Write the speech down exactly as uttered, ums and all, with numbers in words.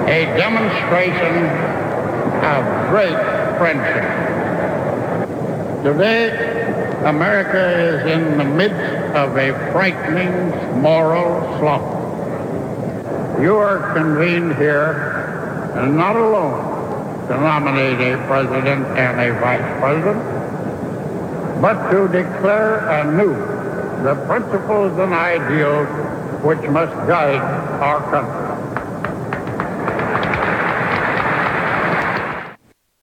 a demonstration of great friendship. Today, America is in the midst of a frightening moral slump. You are convened here, and not alone to nominate a president and a vice president, but to declare anew the principles and ideals which must guide our country.